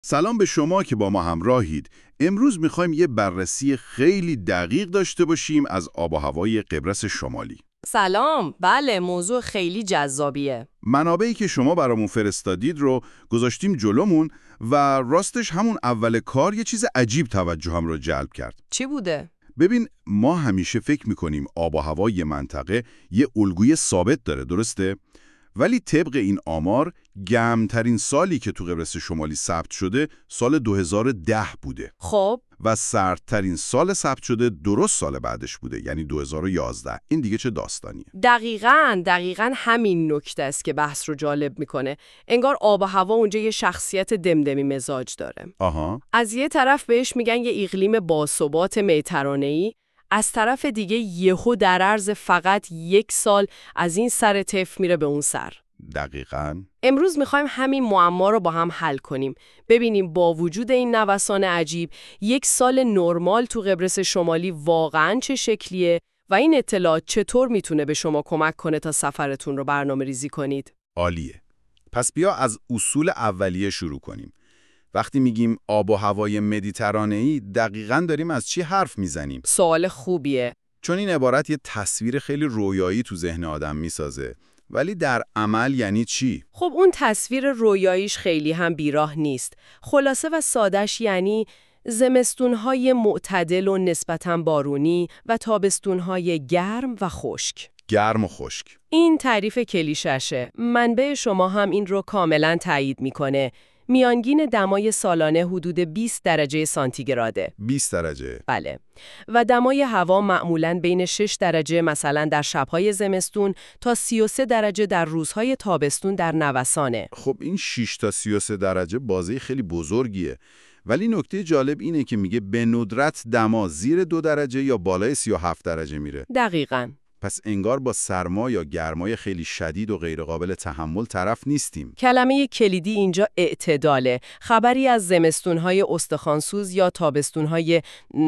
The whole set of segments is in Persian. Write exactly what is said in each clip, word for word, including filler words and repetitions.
سلام به شما که با ما همراهید. امروز میخوایم یه بررسی خیلی دقیق داشته باشیم از آب و هوای قبرس شمالی. سلام، بله موضوع خیلی جذابیه. منابعی که شما برامون فرستادید رو گذاشتیم جلومون و راستش همون اول کار یه چیز عجیب توجهم رو جلب کرد. چی بوده؟ ببین، ما همیشه فکر میکنیم آب و هوای منطقه یه الگوی ثابت داره، درسته؟ ولی طبق این آمار گرمترین سالی که تو قبرس شمالی ثبت شده سال دو هزار و ده بوده خب و سردترین سال ثبت شده درست سال بعدش بوده، یعنی دو هزار و یازده. این دیگه چه داستانیه؟ دقیقاً دقیقاً همین نکته است که بحث رو جالب میکنه. انگار آب و هوا اونجا یه شخصیت دمدمی مزاج داره. آها. از یه طرف بهش میگن یه اقلیم باثبات مدیترانه‌ای، از طرف دیگه یهو در عرض فقط یک سال از این سر طیف میره به اون سر. دقیقاً. امروز میخوایم همین معما رو با هم حل کنیم. ببینیم با وجود این نوسان عجیب، یک سال نرمال تو قبرس شمالی واقعاً چه شکلیه و این اطلاعات چطور میتونه به شما کمک کنه تا سفرتون رو برنامه ریزی کنید. عالیه. پس بیا از اصول اولیه شروع کنیم. وقتی میگیم آب و هوای مدیترانه‌ای دقیقاً داریم از چی حرف میزنیم؟ سوال خوبیه. چون این عبارت یه تصویر خیلی رویایی تو ذهن آدم میسازه. ولی در عمل یعنی چی؟ خب اون تصویر رویاییش خیلی هم بیراه نیست. خلاصه و سادش یعنی زمستون‌های معتدل و نسبتاً بارونی و تابستون‌های گرم و خشک. گرم و خشک. این تعریف کلیششه. منبع شما هم این رو کاملاً تایید میکنه. میانگین دمای سالانه حدود بیست درجه سانتیگراده. بیست درجه. بله. و دمای هوا معمولاً بین شش درجه مثلا در شب‌های زمستون تا سی و سه درجه در روزهای تابستون در نوسانه. خب این شش تا سی و سه درجه بازه خیلی بزرگیه. ولی نکته جالب اینه که میگه به ندرت دما زیر دو درجه یا بالای سی و هفت درجه میره. دقیقاً. پس انگار با سرما یا گرمای خیلی شدید و غیرقابل تحمل طرف نیستیم. کلمه کلیدی اینجا اعتداله. خبری از زمستون‌های استخوانسوز یا تابستون‌های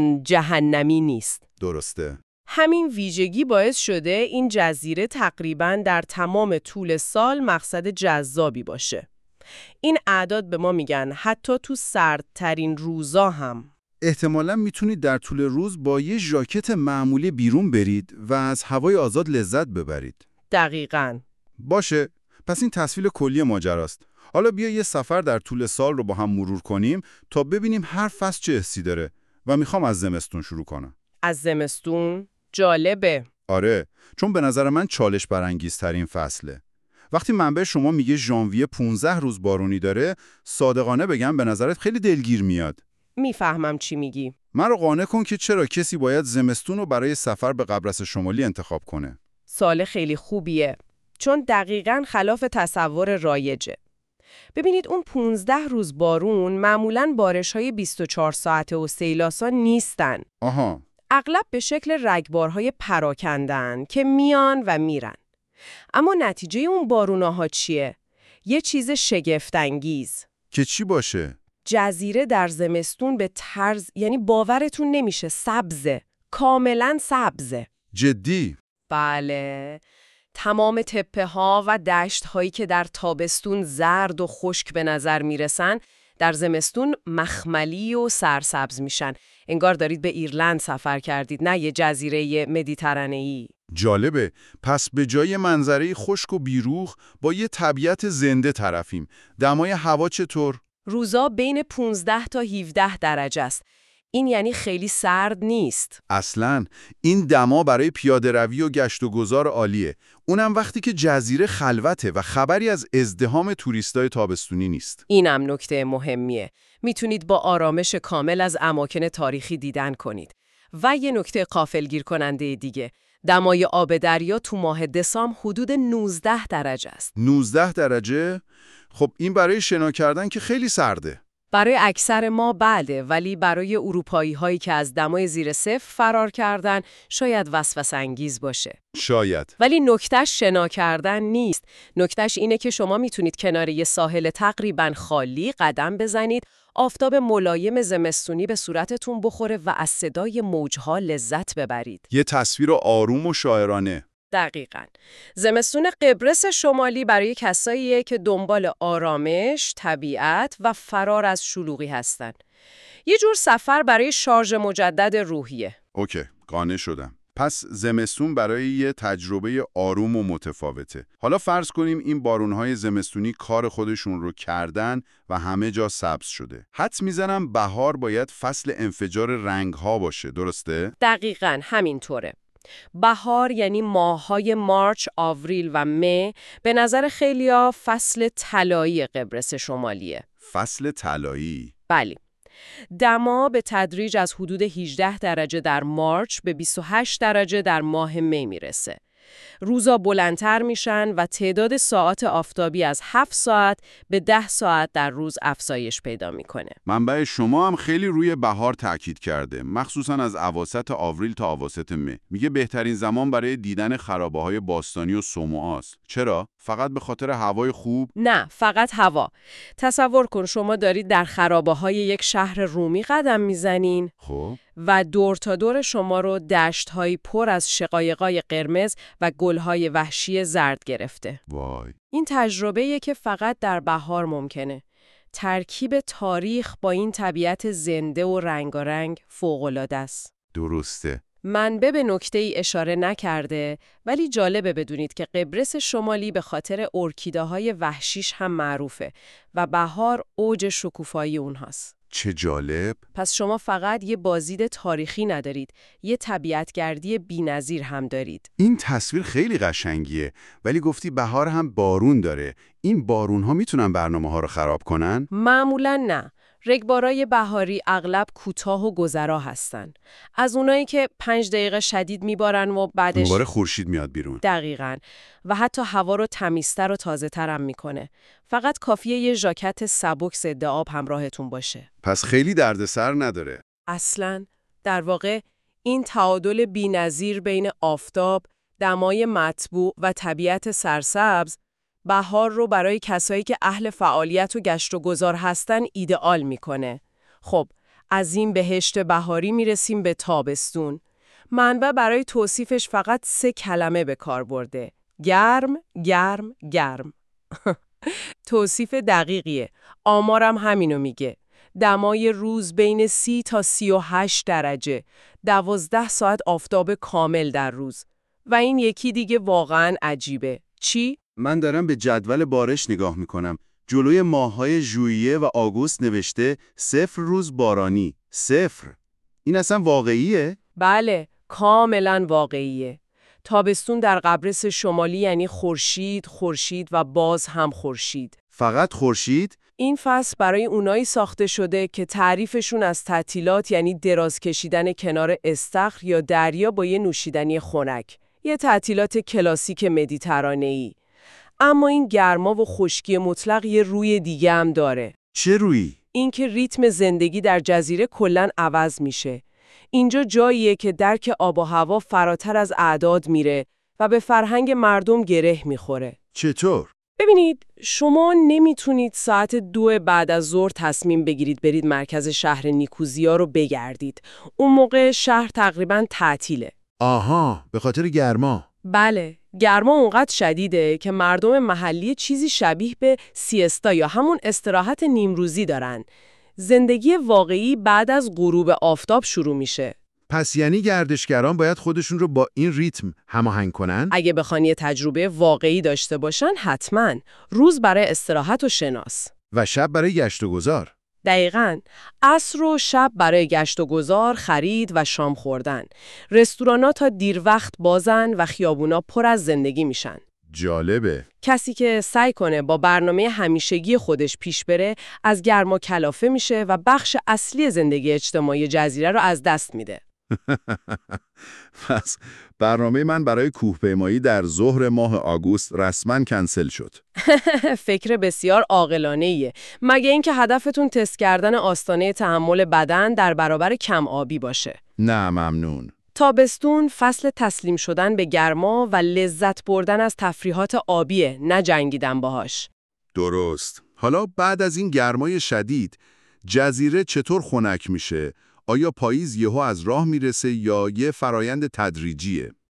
جهنمی نیست. درسته. همین ویژگی باعث شده این جزیره تقریباً در تمام طول سال مقصد جذابی باشه. این اعداد به ما میگن حتی تو سردترین روزا هم. احتمالاً میتونید در طول روز با یه ژاکت معمولی بیرون برید و از هوای آزاد لذت ببرید. دقیقاً. باشه، پس این تصویر کلی ماجراست. حالا بیا یه سفر در طول سال رو با هم مرور کنیم تا ببینیم هر فصل چه حسی داره و میخوام از زمستون شروع کنم. از زمستون؟ جالبه. آره، چون به نظر من چالش برانگیزترین فصله. وقتی منبع شما میگه ژانویه پانزده روز بارونی داره، صادقانه بگم به نظرت خیلی دلگیر میاد. میفهمم چی میگی. من رو قانع کن که چرا کسی باید زمستون رو برای سفر به قبرس شمالی انتخاب کنه. سوال خیلی خوبیه. چون دقیقاً خلاف تصور رایجه. ببینید اون پانزده روز بارون معمولاً بارش‌های بیست و چهار ساعته و سیلاسا نیستن. آها. اغلب به شکل رگبارهای پراکندن که میان و میرن. اما نتیجه اون باروناها چیه؟ یه چیز شگفت‌انگیز. که چی باشه؟ جزیره در زمستون به طرز، یعنی باورتون نمیشه، سبزه. کاملاً سبزه. جدی؟ بله. تمام تپه ها و دشت هایی که در تابستون زرد و خشک به نظر میرسن، در زمستون مخملی و سرسبز میشن. انگار دارید به ایرلند سفر کردید، نه یه جزیره مدیترانه‌ای. جالبه. پس به جای منظره خشک و بیروح با یه طبیعت زنده طرفیم. دمای هوا چطور؟ روزا بین پانزده تا هفده درجه است. این یعنی خیلی سرد نیست. اصلاً این دما برای پیاده روی و گشت و گذار عالیه. اونم وقتی که جزیره خلوته و خبری از ازدحام توریستای تابستونی نیست. اینم نکته مهمیه. میتونید با آرامش کامل از اماکن تاریخی دیدن کنید. و یه نکته غافلگیر کننده دیگه. دمای آب دریا تو ماه دسامبر حدود نوزده درجه است. نوزده درجه؟ خب این برای شنا کردن که خیلی سرده. برای اکثر ما بله، ولی برای اروپایی هایی که از دمای زیر صفر فرار کردن شاید وسوسه انگیز باشه. شاید. ولی نکتهش شنا کردن نیست. نکتهش اینه که شما میتونید کنار یه ساحل تقریباً خالی قدم بزنید، آفتاب ملایم زمستونی به صورتتون بخوره و از صدای موجها لذت ببرید. یه تصویر آروم و شاعرانه. دقیقاً. زمستون قبرس شمالی برای کساییه که دنبال آرامش، طبیعت و فرار از شلوغی هستن. یه جور سفر برای شارژ مجدد روحیه. اوکی، قانع شدم. پس زمستون برای یه تجربه آروم و متفاوته. حالا فرض کنیم این بارونهای زمستونی کار خودشون رو کردن و همه جا سبز شده. حدس میزنم بهار باید فصل انفجار رنگها باشه، درسته؟ دقیقاً همینطوره. بهار یعنی ماه‌های مارچ، آوریل و مه، به نظر خیلیا فصل طلایی قبرس شمالیه. فصل طلایی. بله. دما به تدریج از حدود هجده درجه در مارچ به بیست و هشت درجه در ماه می میرسه. روزا بلندتر میشن و تعداد ساعات آفتابی از هفت ساعت به ده ساعت در روز افزایش پیدا میکنه. منبع شما هم خیلی روی بهار تاکید کرده، مخصوصا از اواسط آوریل تا اواسط مه. میگه بهترین زمان برای دیدن خرابه‌های باستانی و سوموآست. چرا؟ فقط به خاطر هوای خوب؟ نه، فقط هوا. تصور کن شما دارید در خرابه‌های یک شهر رومی قدم میزنین. خب و دور تا دور شما رو دشت‌های پر از شقایقای قرمز و گل‌های وحشی زرد گرفته. وای. این تجربه‌ایه که فقط در بهار ممکنه. ترکیب تاریخ با این طبیعت زنده و رنگارنگ فوق‌العاده است. درسته. منبع به نکته‌ای اشاره نکرده، ولی جالبه بدونید که قبرس شمالی به خاطر ارکیده‌های وحشیش هم معروفه و بهار اوج شکوفایی اونهاست. چه جالب. پس شما فقط یه بازدید تاریخی ندارید، یه طبیعتگردی بی‌نظیر هم دارید. این تصویر خیلی قشنگیه، ولی گفتی بهار هم بارون داره. این بارون‌ها میتونن برنامه‌ها رو خراب کنن؟ معمولاً نه. رگبارای بهاری اغلب کوتاه و گذرا هستن. از اونایی که پنج دقیقه شدید میبارن و بعدش دوباره خورشید میاد بیرون. دقیقاً. و حتی هوا رو تمیزتر و تازه‌تر هم میکنه. فقط کافیه یه ژاکت سبک ضد آب همراهتون باشه. پس خیلی دردسر نداره. اصلاً در واقع این تعادل بی‌نظیر بین آفتاب، دمای مطبوع و طبیعت سرسبز بهار رو برای کسایی که اهل فعالیت و گشت و گذار هستن ایدئال میکنه. خب، از این بهشت بهاری میرسیم به تابستون. منبع برای توصیفش فقط سه کلمه به کار برده. گرم، گرم، گرم. توصیف دقیقیه. آمارم همینو میگه. دمای روز بین سی تا سی و هشت درجه. دوازده ساعت آفتاب کامل در روز. و این یکی دیگه واقعاً عجیبه. چی؟ من دارم به جدول بارش نگاه میکنم. جلوی ماه‌های ژوئیه و آگوست نوشته صفر روز بارانی. صفر. این اصلا واقعیه؟ بله، کاملا واقعیه. تابستون در قبرس شمالی یعنی خورشید، خورشید و باز هم خورشید. فقط خورشید؟ این فصل برای اونایی ساخته شده که تعریفشون از تعطیلات یعنی دراز کشیدن کنار استخر یا دریا با یه نوشیدنی خنک. یه تعطیلات کلاسیک مدیترانه‌ای. اما این گرما و خشکی مطلق یه روی دیگه هم داره. چه رویی؟ این که ریتم زندگی در جزیره کلاً عوض میشه. اینجا جاییه که درک آب و هوا فراتر از اعداد میره و به فرهنگ مردم گره میخوره. چطور؟ ببینید، شما نمیتونید ساعت دو بعد از ظهر تصمیم بگیرید برید مرکز شهر نیکوزیا رو بگردید. اون موقع شهر تقریباً تعطیله. آها، به خاطر گرما. بله، گرما اونقدر شدیده که مردم محلی چیزی شبیه به سیستا یا همون استراحت نیمروزی دارن. زندگی واقعی بعد از غروب آفتاب شروع میشه. پس یعنی گردشگران باید خودشون رو با این ریتم هماهنگ کنن؟ اگه بخوان یه تجربه واقعی داشته باشن، حتماً. روز برای استراحت و شناس. و شب برای گشت و گذار. دقیقاً. عصر و شب برای گشت و گذار، خرید و شام خوردن. رستورانا تا دیر وقت بازن و خیابونا پر از زندگی میشن. جالبه. کسی که سعی کنه با برنامه همیشگی خودش پیش بره، از گرما کلافه میشه و بخش اصلی زندگی اجتماعی جزیره رو از دست میده. پس برنامه من برای کوهپیمایی در ظهر ماه آگوست رسما کنسل شد. فکر بسیار عاقلانه‌ایه، مگه اینکه هدفتون تست کردن آستانه تحمل بدن در برابر کم آبی باشه. نه ممنون. تابستون فصل تسلیم شدن به گرما و لذت بردن از تفریحات آبیه، نه جنگیدن باهاش. درست. حالا بعد از این گرمای شدید، جزیره چطور خنک میشه؟ آیا پاییز یهو از راه میرسه یا یه فرایند تدریجیه؟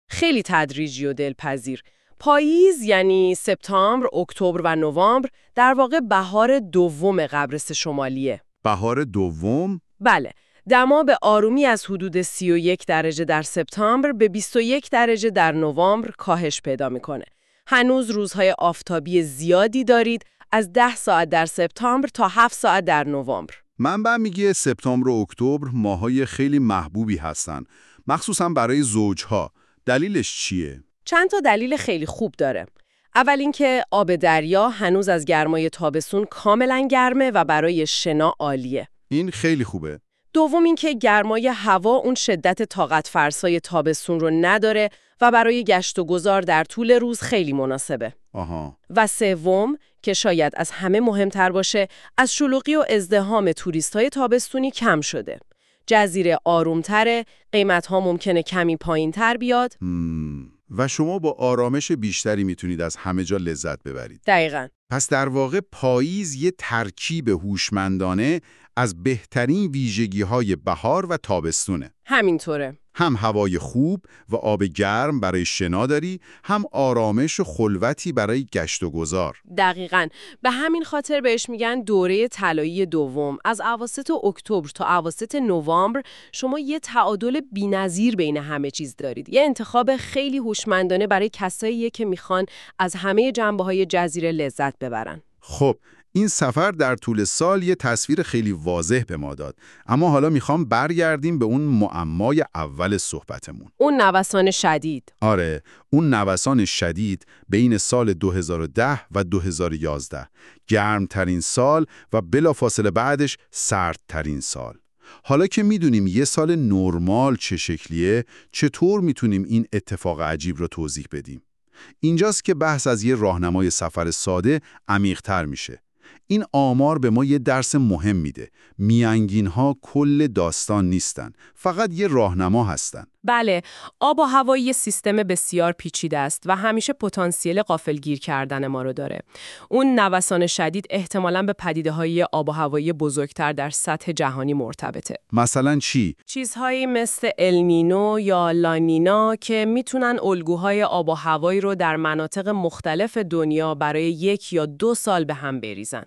خیلی تدریجی و دلپذیر. پاییز یعنی سپتامبر، اکتبر و نوامبر در واقع بهار دوم قبرس شمالیه. بهار دوم؟ بله. دما به آرومی از حدود سی و یک درجه در سپتامبر به بیست و یک درجه در نوامبر کاهش پیدا میکنه. هنوز روزهای آفتابی زیادی دارید، از ده ساعت در سپتامبر تا هفت ساعت در نوامبر. منبع میگه سپتامبر و اکتبر ماهای خیلی محبوبی هستن، مخصوصا برای زوجها. دلیلش چیه؟ چند تا دلیل خیلی خوب داره. اول اینکه آب دریا هنوز از گرمای تابستون کاملا گرمه و برای شنا عالیه. این خیلی خوبه. دوم اینکه گرمای هوا اون شدت طاقت فرسای تابستون رو نداره و برای گشت و گذار در طول روز خیلی مناسبه. آها. و سوم که شاید از همه مهمتر باشه، از شلوغی و ازدحام توریست‌های تابستونی کم شده. جزیره آرومتره، قیمت‌ها ممکنه کمی پایین‌تر بیاد. مم. و شما با آرامش بیشتری میتونید از همه جا لذت ببرید. دقیقاً. پس در واقع پاییز یه ترکیب هوشمندانه از بهترین ویژگی‌های بهار و تابستونه. همینطوره. هم هوای خوب و آب گرم برای شنا داری، هم آرامش و خلوتی برای گشت و گذار. دقیقاً. به همین خاطر بهش میگن دوره طلایی دوم. از اواسط اکتبر تا اواسط نوامبر شما یه تعادل بی‌نظیر بین همه چیز دارید. یه انتخاب خیلی هوشمندانه برای کساییه که میخوان از همه جنبه‌های جزیره لذت ببرن. خب، این سفر در طول سال یه تصویر خیلی واضح به ما داد. اما حالا میخوام برگردیم به اون معمای اول صحبتمون. اون نوسان شدید. آره، اون نوسان شدید بین سال دو هزار و ده و دو هزار و یازده. گرمترین سال و بلافاصله بعدش سردترین سال. حالا که میدونیم یه سال نرمال چه شکلیه، چطور میتونیم این اتفاق عجیب رو توضیح بدیم؟ اینجاست که بحث از یه راهنمای سفر ساده عمیق‌تر میشه. این آمار به ما یه درس مهم میده. میانگین‌ها کل داستان نیستن، فقط یه راهنما هستن. بله، آب و هوا یه سیستم بسیار پیچیده است و همیشه پتانسیل غافلگیر کردن ما رو داره. اون نوسان شدید احتمالاً به پدیده‌های آب و هوایی بزرگتر در سطح جهانی مرتبطه. مثلا چی؟ چیزهایی مثل النینو یا لانینا که میتونن الگوهای آب و هوایی رو در مناطق مختلف دنیا برای یک یا دو سال به هم بریزن.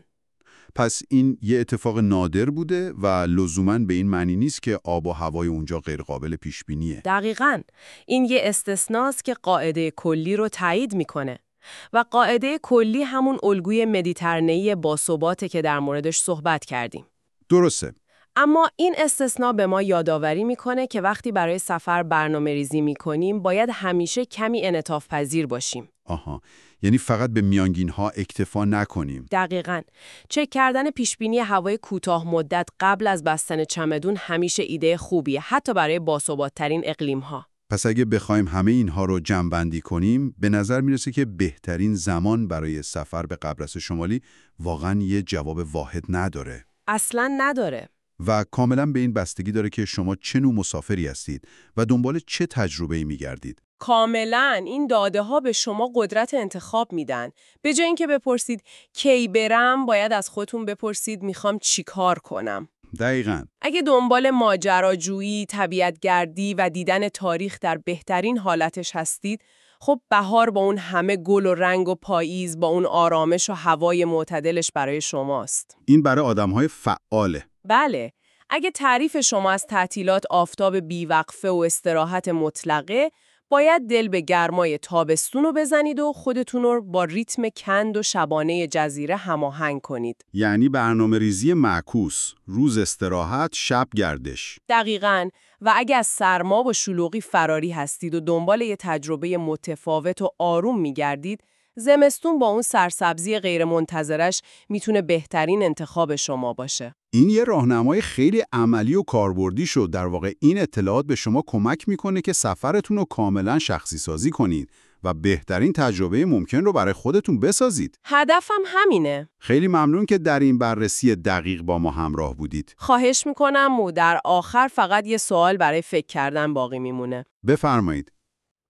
پس این یه اتفاق نادر بوده و لزوماً به این معنی نیست که آب و هوای اونجا غیرقابل پیش بینیه. دقیقاً. این یه استثناست که قاعده کلی رو تایید میکنه. و قاعده کلی همون الگوی مدیترانه‌ای باثباته که در موردش صحبت کردیم. درسته. اما این استثناء به ما یادآوری میکنه که وقتی برای سفر برنامه‌ریزی میکنیم باید همیشه کمی انعطاف پذیر باشیم. آها، یعنی فقط به میانگین‌ها اکتفا نکنیم. دقیقاً. چک کردن پیشبینی هوای کوتاه مدت قبل از بستن چمدون همیشه ایده خوبیه، حتی برای باثبات‌ترین اقلیم‌ها. پس اگه بخوایم همه اینها رو جمع‌بندی کنیم، به نظر میرسه که بهترین زمان برای سفر به قبرس شمالی واقعاً یه جواب واحد نداره. اصلاً نداره. و کاملاً به این بستگی داره که شما چه نوع مسافری هستید و دنبال چه تجربه‌ای می‌گردید. کاملاً این داده ها به شما قدرت انتخاب میدن. به جای اینکه بپرسید کی برم، باید از خودتون بپرسید میخوام چی کار کنم. دقیقاً. اگه دنبال ماجراجویی، طبیعتگردی و دیدن تاریخ در بهترین حالتش هستید، خب بهار با اون همه گل و رنگ و پاییز با اون آرامش و هوای معتدلش برای شماست. این برای آدم‌های فعاله. بله. اگه تعریف شما از تعطیلات آفتاب بیوقفه و استراحت مطلقه، باید دل به گرمای تابستون رو بزنید و خودتون رو با ریتم کند و شبانه جزیره هماهنگ کنید. یعنی برنامه ریزی معکوس، روز استراحت، شب گردش. دقیقاً. و اگه از سرما و شلوغی فراری هستید و دنبال یه تجربه متفاوت و آروم میگردید، زمستون با اون سرسبزی غیرمنتظرش میتونه بهترین انتخاب شما باشه. این یه راهنمای خیلی عملی و کاربردی شد. در واقع این اطلاعات به شما کمک میکنه که سفرتون رو کاملا شخصی سازی کنید و بهترین تجربه ممکن رو برای خودتون بسازید. هدفم همینه. خیلی ممنون که در این بررسی دقیق با ما همراه بودید. خواهش میکنم و در آخر فقط یه سوال برای فکر کردن باقی میمونه. بفرمایید.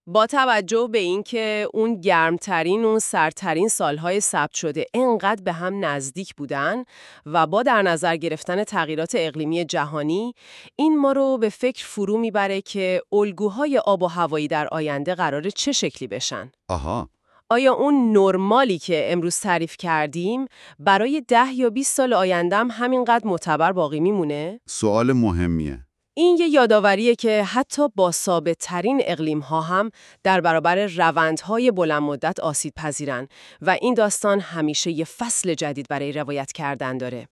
با توجه به اینکه اون گرمترین، اون سردترین سالهای ثبت شده انقدر به هم نزدیک بودن و با در نظر گرفتن تغییرات اقلیمی جهانی، این ما رو به فکر فرو میبره که الگوهای آب و هوایی در آینده قراره چه شکلی بشن. آها. آیا اون نرمالی که امروز تعریف کردیم برای ده یا بیست سال آینده هم همینقدر معتبر باقی میمونه؟ سوال مهمیه. این یه یادآوریه که حتی با ثابت‌ترین اقلیم‌ها هم در برابر روندهای بلند مدت آسیب پذیرن و این داستان همیشه یه فصل جدید برای روایت کردن داره.